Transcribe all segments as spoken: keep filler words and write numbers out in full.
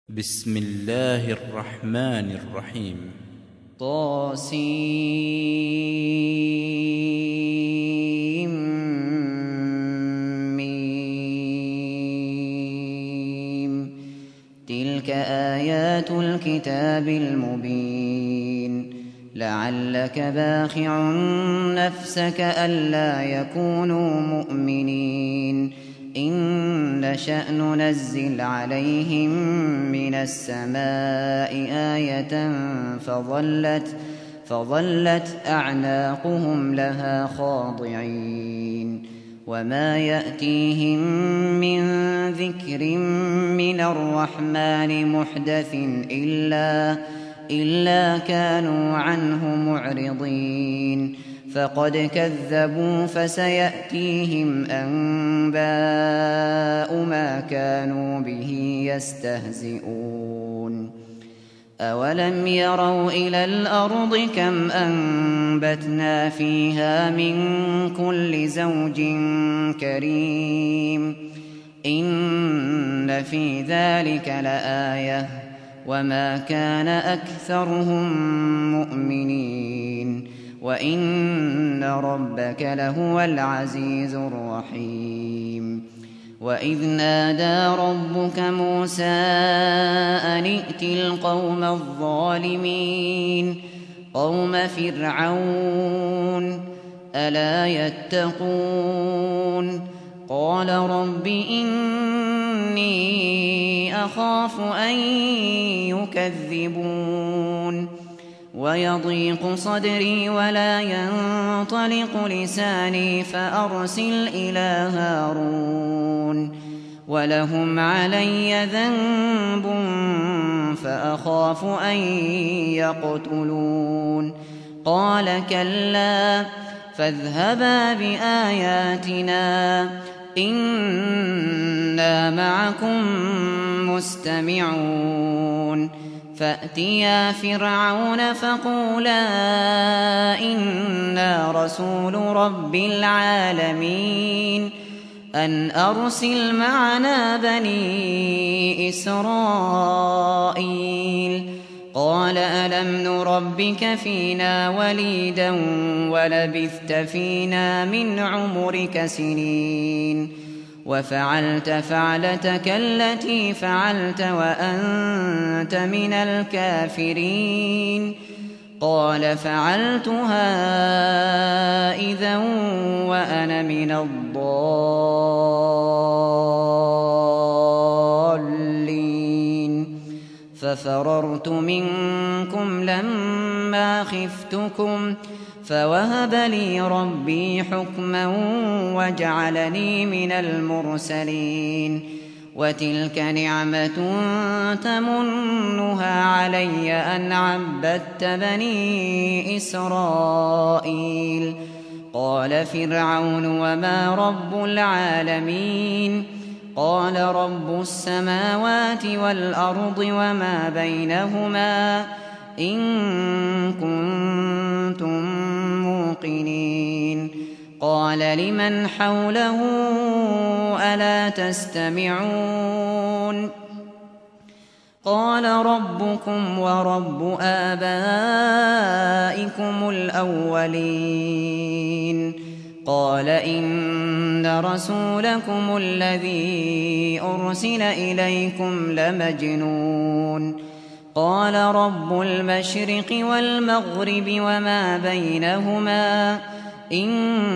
بسم الله الرحمن الرحيم. طاسيم ميم. تلك آيات الكتاب المبين. لعلك باخع نفسك ألا يكونوا مؤمنين إن نشأ ننزل عليهم من السماء آية فظلت, فظلت أعناقهم لها خاضعين وما يأتيهم من ذكر من الرحمن محدث إلا, إلا كانوا عنه معرضين فقد كذبوا فسيأتيهم أنباء ما كانوا به يستهزئون. أولم يروا إلى الأرض كم أنبتنا فيها من كل زوج كريم إن في ذلك لآية وما كان أكثرهم مؤمنين وإن ربك لهو العزيز الرحيم. وإذ نادى ربك موسى أن ائت القوم الظالمين قوم فرعون ألا يتقون قال رب إني أخاف أن يكذبون ويضيق صدري ولا ينطلق لساني فأرسل إلى هارون ولهم علي ذنب فأخاف أن يقتلون قال كلا فاذهبا بآياتنا إنا معكم مستمعون فأتيا فرعون فقولا إنا رسول رب العالمين أن أرسل معنا بني إسرائيل قال ألم نربك فينا وليدا ولبثت فينا من عمرك سنين وفعلت فعلتك التي فعلت وأنت من الكافرين قال فعلتها إذا وأنا من الضالين ففررت منكم لما خفتكم فوهب لي ربي حكما وجعلني من المرسلين وتلك نعمة تمنها علي أن عبدت بني إسرائيل قال فرعون وما رب العالمين قال رب السماوات والأرض وما بينهما إن كنتم موقنين قال لمن حوله ألا تستمعون قال ربكم ورب آبائكم الأولين قال إن رسولكم الذي أرسل إليكم لمجنون قال رب المشرق والمغرب وما بينهما إن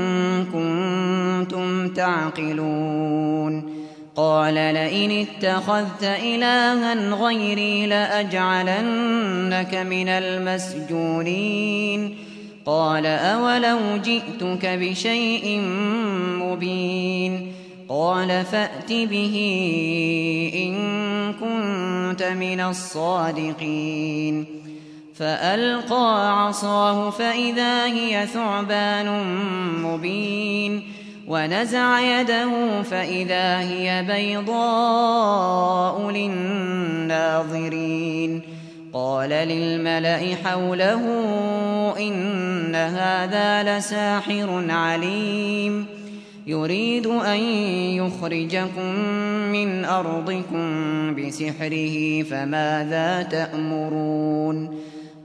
كنتم تعقلون قال لئن اتخذت إلها غيري لأجعلنك من المسجونين قال أولو جئتك بشيء مبين قال فأت به إن كنت من الصادقين فألقى عصاه فإذا هي ثعبان مبين ونزع يده فإذا هي بيضاء للناظرين قال للملأ حوله إن هذا لساحر عليم يريد أن يخرجكم من أرضكم بسحره فماذا تأمرون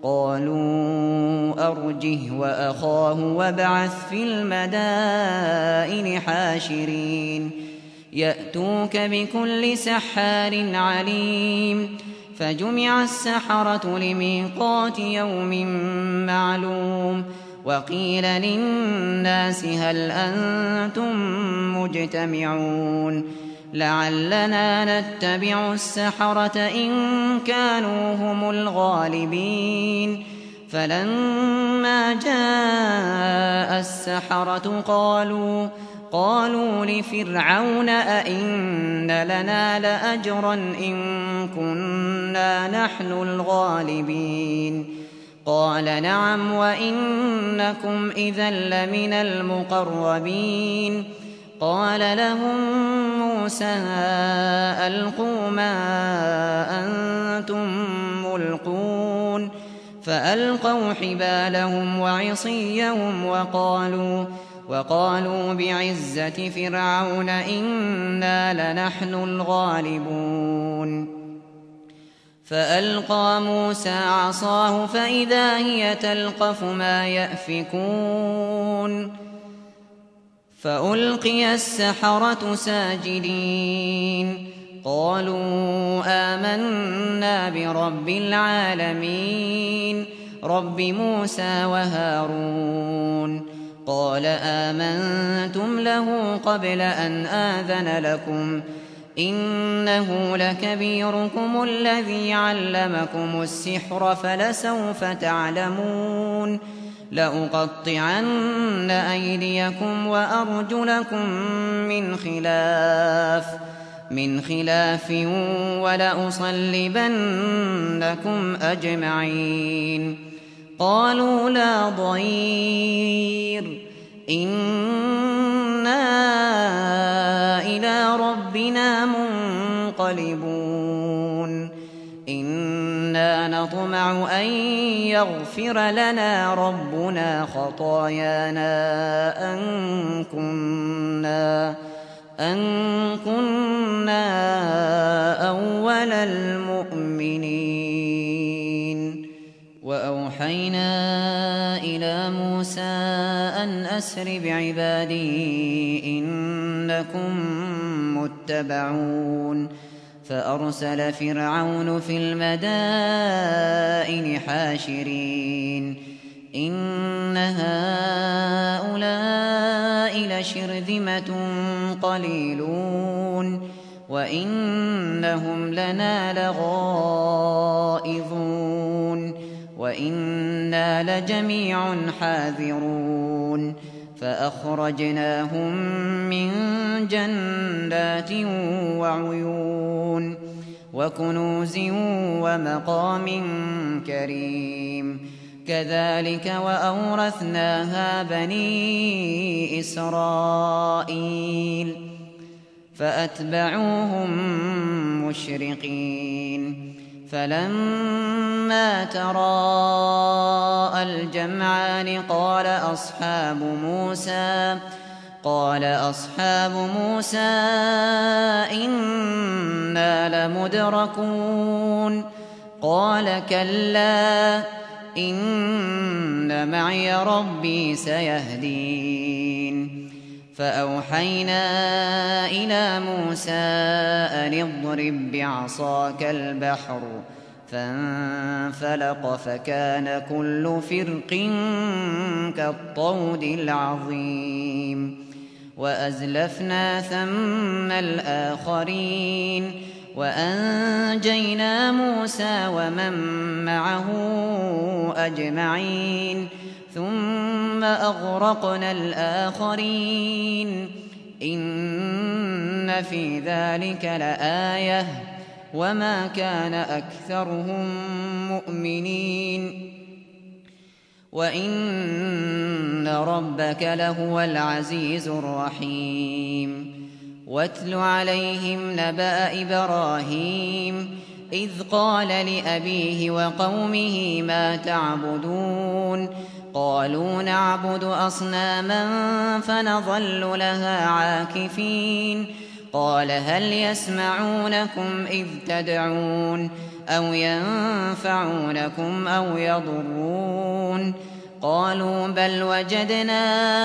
قالوا أرجه وأخاه وابعث في المدائن حاشرين يأتوك بكل سحار عليم فجمع السحرة لميقات يوم معلوم وقيل للناس هل أنتم مجتمعون لعلنا نتبع السحرة إن كانوا هم الغالبين فلما جاء السحرة قالوا قالوا لفرعون أئن لنا لأجرا إن كنا نحن الغالبين قال نعم وإنكم إذا لمن المقربين قال لهم موسى ألقوا ما أنتم ملقون فألقوا حبالهم وعصيهم وقالوا وقالوا بعزة فرعون إنا لنحن الغالبون فألقى موسى عصاه فإذا هي تلقف ما يأفكون فألقي السحرة ساجدين قالوا آمنا برب العالمين رب موسى وهارون قال آمنتم له قبل أن آذن لكم إنه لكبيركم الذي علمكم السحر فلسوف تعلمون لأقطعن أيديكم وأرجلكم من خلاف من خلاف ولأصلبنكم أجمعين قالوا لا ضير إنا إلى ربنا منقلبون إنا نطمع أن يغفر لنا ربنا خطايانا أن كنا أن كنا أول المؤمنين وأوحينا إلى موسى أن أسر بعبادي إنكم متبعون فأرسل فرعون في المدائن حاشرين إن هؤلاء لشرذمة قليلون وإنهم لنا لغائظون وإنا لجميع حاذرون فأخرجناهم من جنات وعيون وكنوز ومقام كريم كذلك وأورثناها بني إسرائيل فأتبعوهم مشرقين فلما تراءى الجمعان قال أصحاب موسى قال أصحاب موسى إنا لمدركون قال كلا إن معي ربي سيهدين فأوحينا إلى موسى أن اضرب بعصاك البحر فانفلق فكان كل فرق كالطود العظيم وأزلفنا ثم الآخرين وأنجينا موسى ومن معه أجمعين ثم أغرقنا الآخرين إن في ذلك لآية وما كان أكثرهم مؤمنين وإن ربك لهو العزيز الرحيم واتل عليهم نبأ إبراهيم إذ قال لأبيه وقومه ما تعبدون قالوا نعبد أصناما فنظل لها عاكفين قال هل يسمعونكم إذ تدعون أو ينفعونكم أو يضرون قالوا بل وجدنا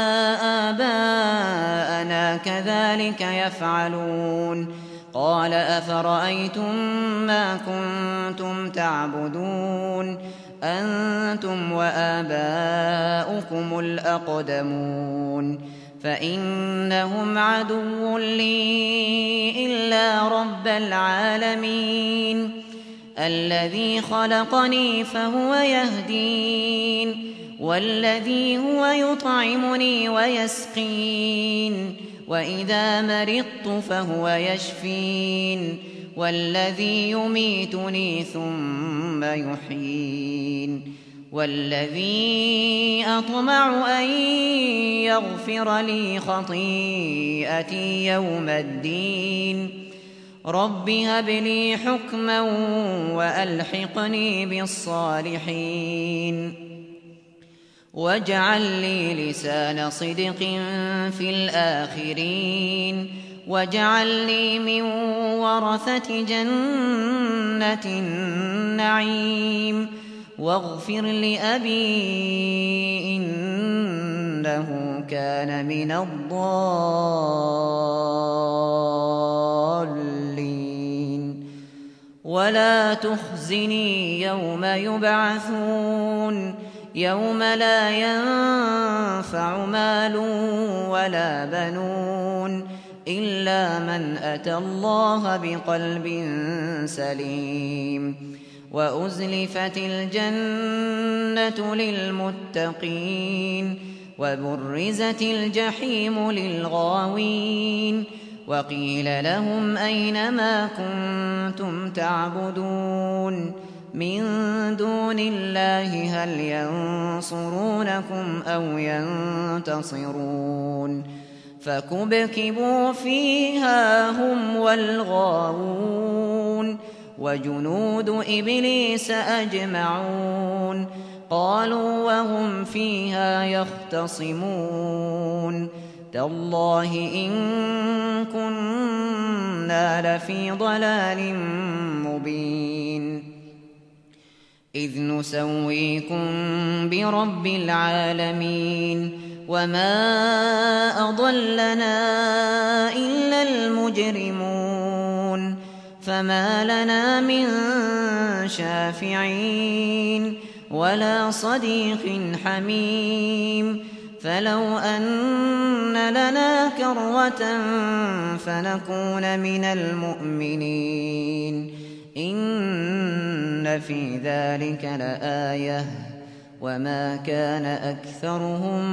آباءنا كذلك يفعلون قال أفرأيتم ما كنتم تعبدون أنتم وآباؤكم الأقدمون فإنهم عدو لي إلا رب العالمين الذي خلقني فهو يهدين والذي هو يطعمني ويسقين وإذا مرضت فهو يشفين والذي يميتني ثم يحيين والذي أطمع أن يغفر لي خطيئتي يوم الدين رب هب لي حكما وألحقني بالصالحين واجعل لي لسان صدق في الآخرين واجعلني من ورثة جنة النعيم واغفر لأبي إنه كان من الضالين ولا تخزني يوم يبعثون يوم لا ينفع مال ولا بنون إلا من أتى الله بقلب سليم وأزلفت الجنة للمتقين وبرزت الجحيم للغاوين وقيل لهم أين ما كنتم تعبدون من دون الله هل ينصرونكم أو ينتصرون فكبكبوا فيها هم والغاوون وجنود إبليس أجمعون قالوا وهم فيها يختصمون تالله إن كنا لفي ضلال مبين إذ نسويكم برب العالمين وما أضلنا إلا المجرمون فما لنا من شافعين ولا صديق حميم فلو أن لنا كرة فنكون من المؤمنين إن في ذلك لآية وما كان أكثرهم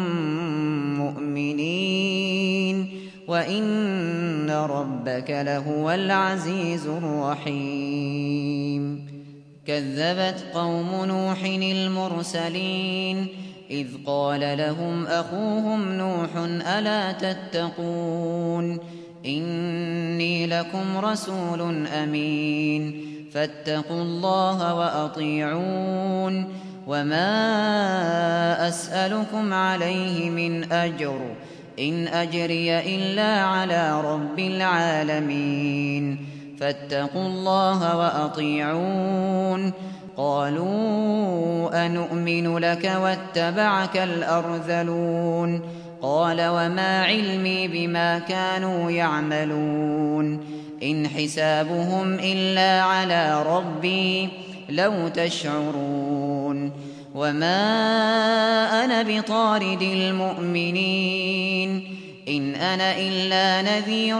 مؤمنين وإن ربك لهو العزيز الرحيم كذبت قوم نوح المرسلين إذ قال لهم أخوهم نوح ألا تتقون إني لكم رسول أمين فاتقوا الله وأطيعون وما أسألكم عليه من أجر إن أجري إلا على رب العالمين فاتقوا الله وأطيعون قالوا أنؤمن لك واتبعك الأرذلون قال وما علمي بما كانوا يعملون إن حسابهم إلا على ربي لو تشعرون وما أنا بطارد المؤمنين إن أنا إلا نذير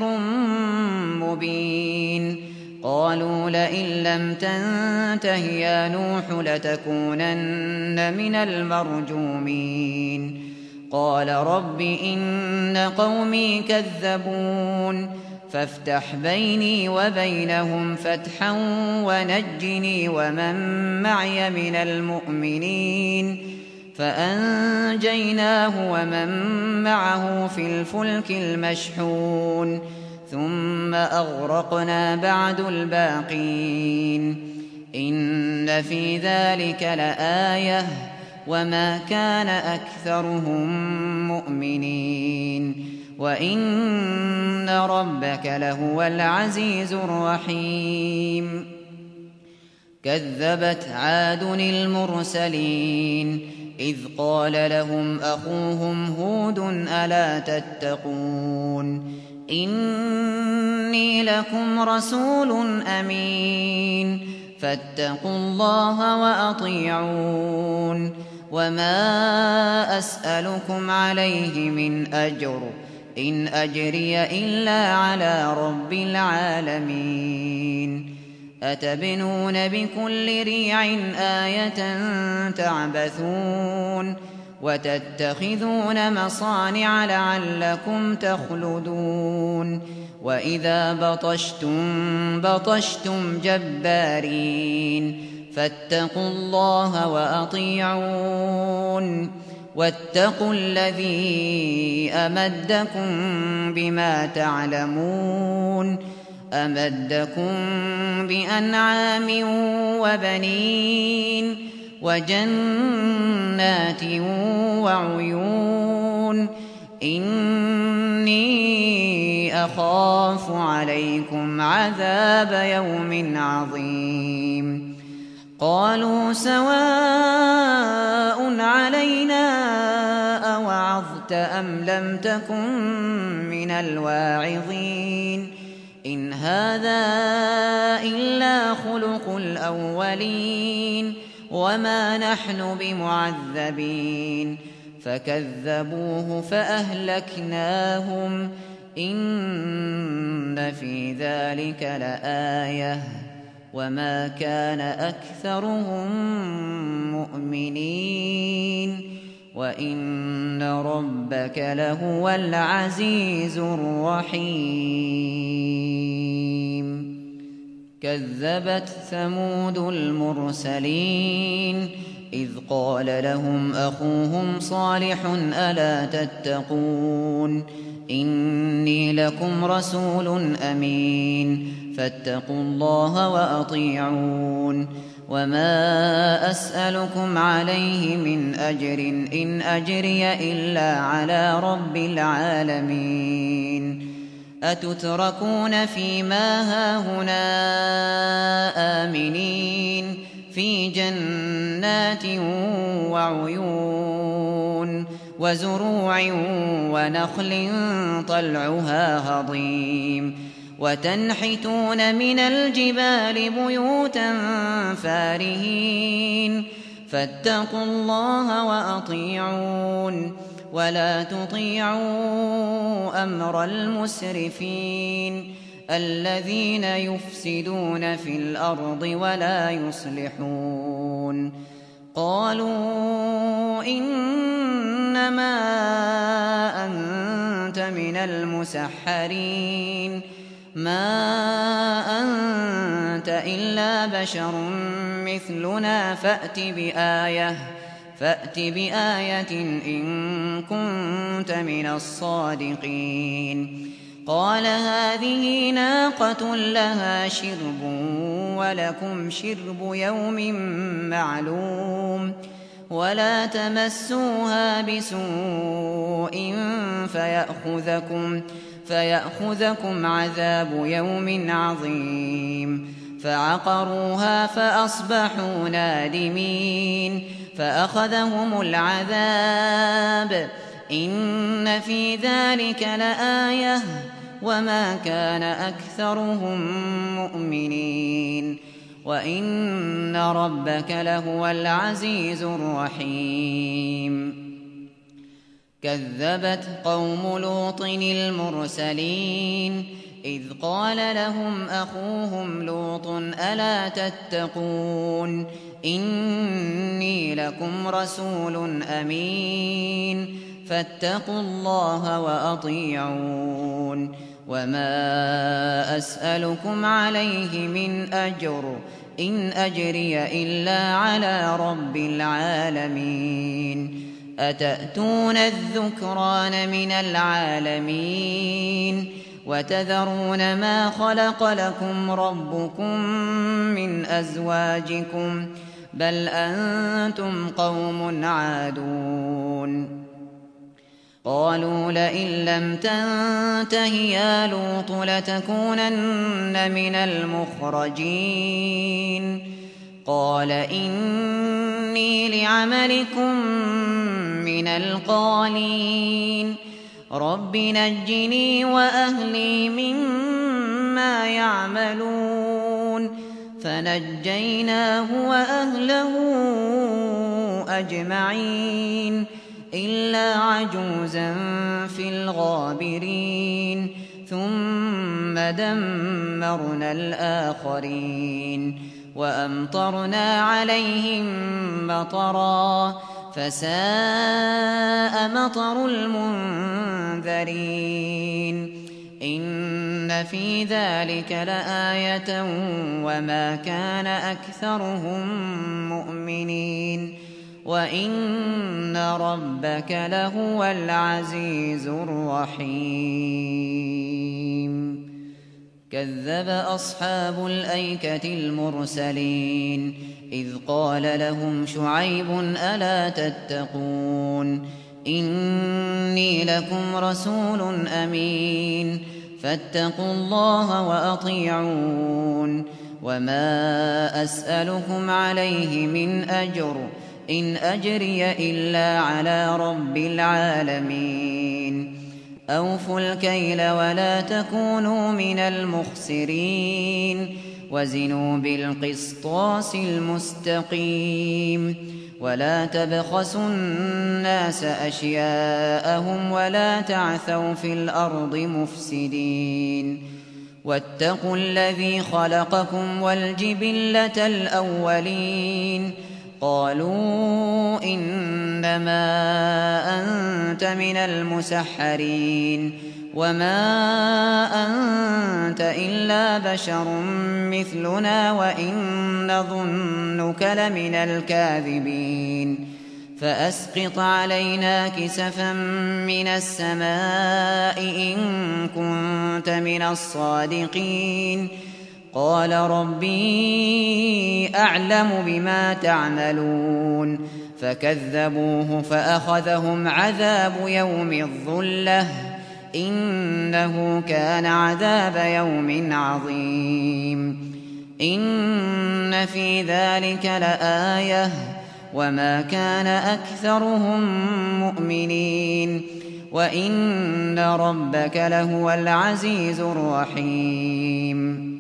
مبين قالوا لئن لم تنته يا نوح لتكونن من المرجومين قال رب إن قومي كذبون فافتح بيني وبينهم فتحا ونجني ومن معي من المؤمنين فأنجيناه ومن معه في الفلك المشحون ثم أغرقنا بعد الباقين إن في ذلك لآية وما كان أكثرهم مؤمنين وإن ربك لهو العزيز الرحيم كذبت عاد المرسلين إذ قال لهم أخوهم هود ألا تتقون إني لكم رسول أمين فاتقوا الله وأطيعون وما أسألكم عليه من أجر إن أجري إلا على رب العالمين أتبنون بكل ريع آية تعبثون وتتخذون مصانع لعلكم تخلدون وإذا بطشتم بطشتم جبارين فاتقوا الله وأطيعون واتقوا الذي أمدكم بما تعلمون أمدكم بأنعام وبنين وجنات وعيون إني أخاف عليكم عذاب يوم عظيم قالوا سواء علينا أوعظت أم لم تكن من الواعظين إن هذا إلا خلق الأولين وما نحن بمعذبين فكذبوه فأهلكناهم إن في ذلك لآية وما كان أكثرهم مؤمنين وإن ربك لهو العزيز الرحيم كذبت ثمود المرسلين إذ قال لهم أخوهم صالح ألا تتقون إني لكم رسول أمين فاتقوا الله وأطيعون وما أسألكم عليه من أجر إن أجري إلا على رب العالمين أتتركون فيما هاهنا آمنين في جنات وعيون وزروع ونخل طلعها هضيم وتنحتون من الجبال بيوتا فارهين فاتقوا الله وأطيعون ولا تطيعوا أمر المسرفين الذين يفسدون في الأرض ولا يصلحون قالوا إنما أنت من المسحرين ما أنت إلا بشر مثلنا فأت بآية فأت بآية إن كنت من الصادقين قال هذه ناقة لها شرب ولكم شرب يوم معلوم ولا تمسوها بسوء فيأخذكم فيأخذكم عذاب يوم عظيم فعقروها فأصبحوا نادمين فأخذهم العذاب إن في ذلك لآية وما كان أكثرهم مؤمنين وإن ربك لهو العزيز الرحيم كذبت قوم لوط المرسلين إذ قال لهم أخوهم لوط ألا تتقون إني لكم رسول أمين فاتقوا الله وأطيعون وما أسألكم عليه من أجر إن أجري إلا على رب العالمين أتأتون الذكران من العالمين وتذرون ما خلق لكم ربكم من أزواجكم بل أنتم قوم عادون قالوا لئن لم تنته يا لوط لتكونن من المخرجين قال إني لعملكم من القالين رب نجني وأهلي مما يعملون فنجيناه وأهله أجمعين إلا عجوزا في الغابرين ثم دمرنا الآخرين وأمطرنا عليهم مطرا فساء مطر المنذرين إن في ذلك لآية وما كان أكثرهم مؤمنين وإن ربك لهو العزيز الرحيم كذب أصحاب الأيكة المرسلين إذ قال لهم شعيب ألا تتقون إني لكم رسول أمين فاتقوا الله وأطيعون وما أسألكم عليه من أجر إن أجري إلا على رب العالمين أوفوا الكيل ولا تكونوا من المخسرين وزنوا بالقسطاس المستقيم ولا تبخسوا الناس أشياءهم ولا تعثوا في الأرض مفسدين واتقوا الذي خلقكم والجبلة الأولين قالوا إنما أنت من المسحرين وما أنت إلا بشر مثلنا وإن نظنك لمن الكاذبين فأسقط علينا كسفا من السماء إن كنت من الصادقين قال ربي أعلم بما تعملون فكذبوه فأخذهم عذاب يوم الظلة إنه كان عذاب يوم عظيم إن في ذلك لآية وما كان أكثرهم مؤمنين وإن ربك لهو العزيز الرحيم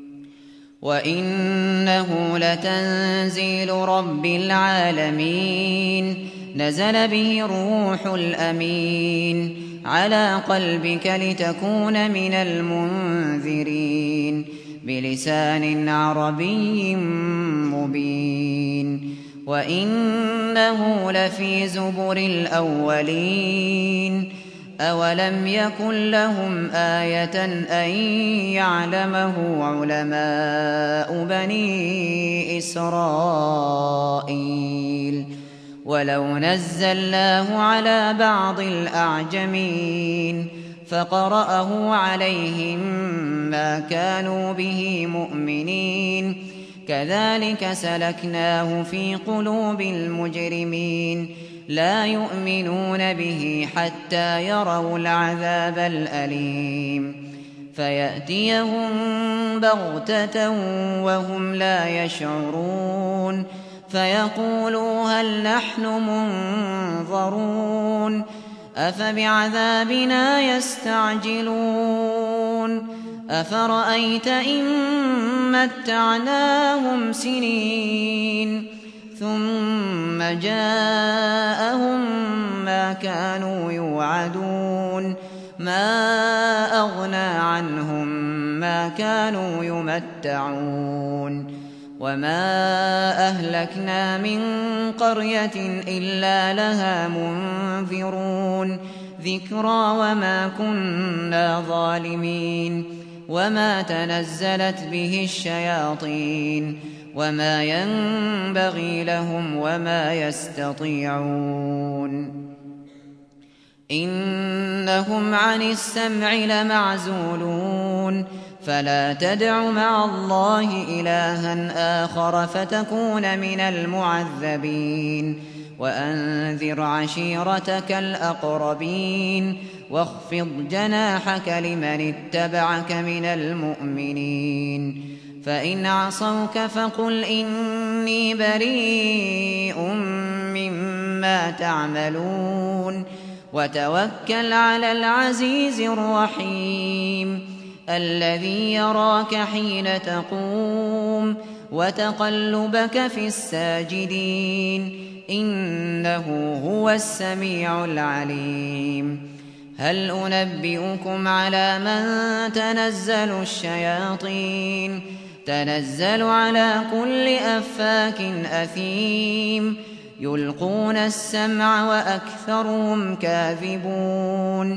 وإنه لتنزيل رب العالمين نزل به الروح الأمين على قلبك لتكون من المنذرين بلسان عربي مبين وإنه لفي زبر الأولين أولم يكن لهم آية أن يعلمه علماء بني إسرائيل ولو نزلناه على بعض الأعجمين فقرأه عليهم ما كانوا به مؤمنين كذلك سلكناه في قلوب المجرمين لا يؤمنون به حتى يروا العذاب الأليم فيأتيهم بغتة وهم لا يشعرون فيقولوا هل نحن منظرون أفبعذابنا يستعجلون أفرأيت إن متعناهم سنين ثم جاءهم ما كانوا يوعدون ما أغنى عنهم ما كانوا يمتعون وما أهلكنا من قرية إلا لها منذرون ذكرى وما كنا ظالمين وما تنزلت به الشياطين وما ينبغي لهم وما يستطيعون إنهم عن السمع لمعزولون فلا تدع مع الله إلها آخر فتكون من المعذبين وأنذر عشيرتك الأقربين واخفض جناحك لمن اتبعك من المؤمنين فإن عصوك فقل إني بريء مما تعملون وتوكل على العزيز الرحيم الذي يراك حين تقوم وتقلبك في الساجدين إنه هو السميع العليم هل أنبئكم على من تنزل الشياطين تنزل على كل أفاك أثيم يلقون السمع وأكثرهم كاذبون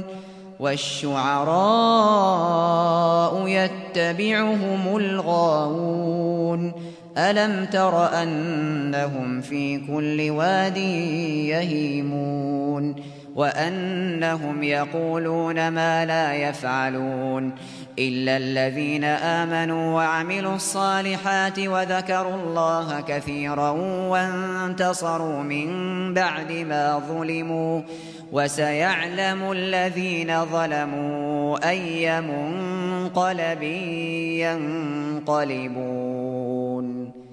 والشعراء يتبعهم الغاوون ألم تر أنهم في كل واد يهيمون وأنهم يقولون ما لا يفعلون إلا الذين آمنوا وعملوا الصالحات وذكروا الله كثيرا وانتصروا من بعد ما ظلموا وسيعلم الذين ظلموا أي منقلب ينقلبون.